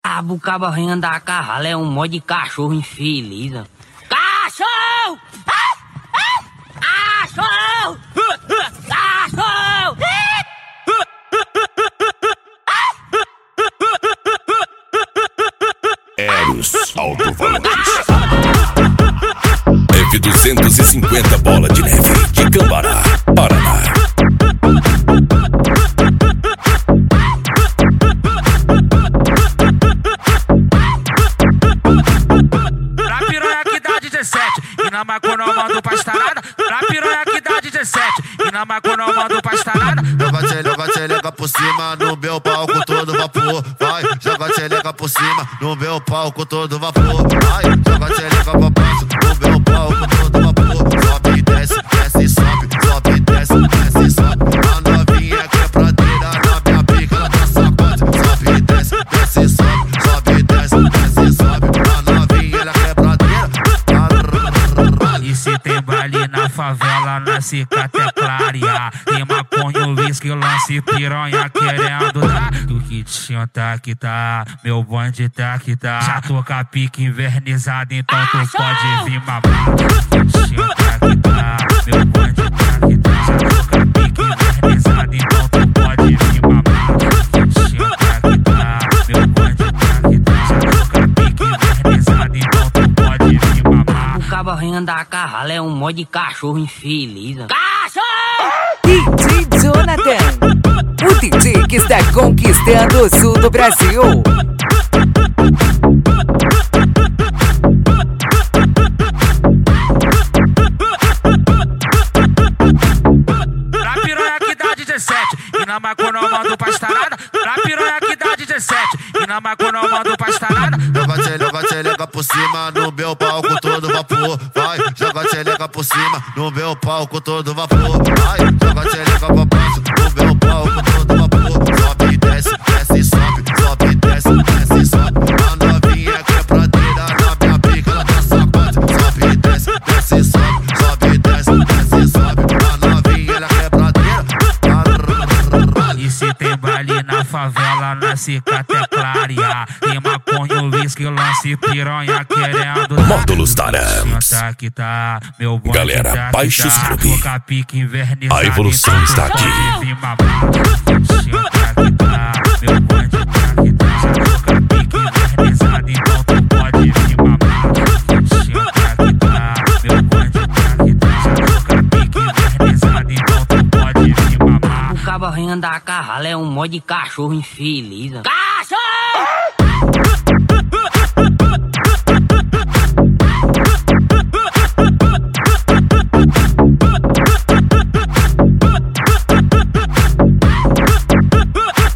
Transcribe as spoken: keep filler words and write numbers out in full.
Ah, o cabo vem andar a carrala, é um mod de cachorro infeliz. Ó. Cachorro! Ah! Ah! Cachorro! Cachorro! Eros Alto-Falantes. F duzentos e cinquenta Bola de Neve de Cambará, Paraná. Pra piranha que dá dezessete e na macona eu mando pra estarada. Pra piranha que dá dezessete e na macona eu mando pra estarada. Joga tchelega, tchelega por cima no meu palco todo vapor. Vai, joga tchelega por cima no meu palco todo vapor. Vai, joga tchelega pra baixo no meu palco todo vapor. Sobe e desce, desce e sobe, sobe e desce, desce e sobe. A novinha que é pradeira na minha pica, ela tá sacode. Sobe e desce, desce e sobe, sobe e desce, desce e sobe. A novinha ela que é pradeira. E se tem baile na favela, na cicatéclaria, tem maconha, uísque, lance, piranha querendo dar. Do kitinho tá que tá, meu bonde tá que tá. Já tô com a pique invernizada, então tu pode vir mamar. Do kitinho tá que tá, meu bonde tá que tá. Já tô com a pique invernizada, então tu pode vir mamar. Do kitinho tá que tá, meu bonde tá que tá. Já tô com a pique invernizada, então tu pode vir mamar. O cabo vem andar a carrala, é um mod de cachorro infeliz. Ó. Cachorro! D J Jonathan, o D J que está conquistando o sul do Brasil. Pra piranha que dá dezessete e na macona eu mando pra estarada. Pra piranha que dá dezessete e na macona eu mando pra estarada. Joga tchelega, tchelega por cima no meu palco todo vapor. Vai, joga tchelega por cima no meu palco todo vapor. Vai, joga tchelega pra baixo no meu palco todo vapor. Sobe e desce, desce e sobe, sobe e desce, desce e sobe. A novinha que é pradeira na minha pica, ela tá sacode. Sobe e desce, desce e sobe, sobe e desce, desce e sobe. A novinha ela que é pradeira. E se tem baile na favela, na cicatéclaria, tem maconha, uísque, lance, piranha querendo dar. Módulos Taramps. Tá que tá, meu bonde Galera, tá baixa que os tá. clube. Tô com a pique invernizada, A evolução então está tu aqui. pode vir mamar. Do kitinho tá que tá, meu bonde tá que tá. Já tô com a pique invernizada, então tu pode vir mamar. Do kitinho tá que tá, meu bonde tá que tá. Já tô com a pique invernizada, então tu pode vir mamar. O cabo vem andar a carrala, é um mod de cachorro infeliz. Ó. Cachorro!